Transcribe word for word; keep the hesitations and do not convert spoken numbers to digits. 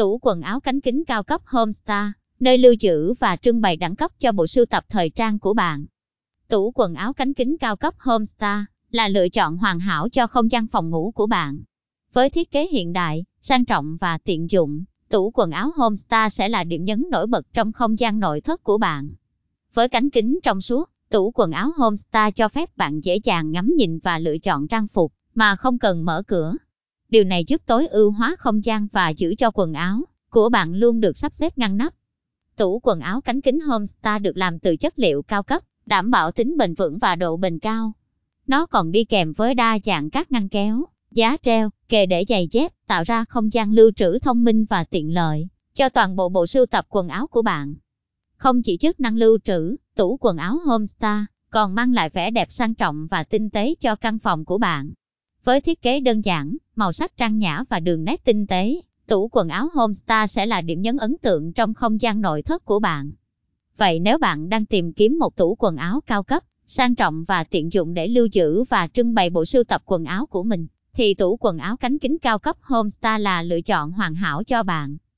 Tủ quần áo cánh kính cao cấp Homestar, nơi lưu trữ và trưng bày đẳng cấp cho bộ sưu tập thời trang của bạn. Tủ quần áo cánh kính cao cấp Homestar là lựa chọn hoàn hảo cho không gian phòng ngủ của bạn. Với thiết kế hiện đại, sang trọng và tiện dụng, tủ quần áo Homestar sẽ là điểm nhấn nổi bật trong không gian nội thất của bạn. Với cánh kính trong suốt, tủ quần áo Homestar cho phép bạn dễ dàng ngắm nhìn và lựa chọn trang phục mà không cần mở cửa. Điều này giúp tối ưu hóa không gian và giữ cho quần áo của bạn luôn được sắp xếp ngăn nắp. Tủ quần áo cánh kính Homestar được làm từ chất liệu cao cấp, đảm bảo tính bền vững và độ bền cao. Nó còn đi kèm với đa dạng các ngăn kéo, giá treo, kệ để giày dép, tạo ra không gian lưu trữ thông minh và tiện lợi cho toàn bộ bộ sưu tập quần áo của bạn. Không chỉ chức năng lưu trữ, tủ quần áo Homestar còn mang lại vẻ đẹp sang trọng và tinh tế cho căn phòng của bạn. Với thiết kế đơn giản, màu sắc trang nhã và đường nét tinh tế, tủ quần áo Homestar sẽ là điểm nhấn ấn tượng trong không gian nội thất của bạn. Vậy nếu bạn đang tìm kiếm một tủ quần áo cao cấp, sang trọng và tiện dụng để lưu trữ và trưng bày bộ sưu tập quần áo của mình, thì tủ quần áo cánh kính cao cấp Homestar là lựa chọn hoàn hảo cho bạn.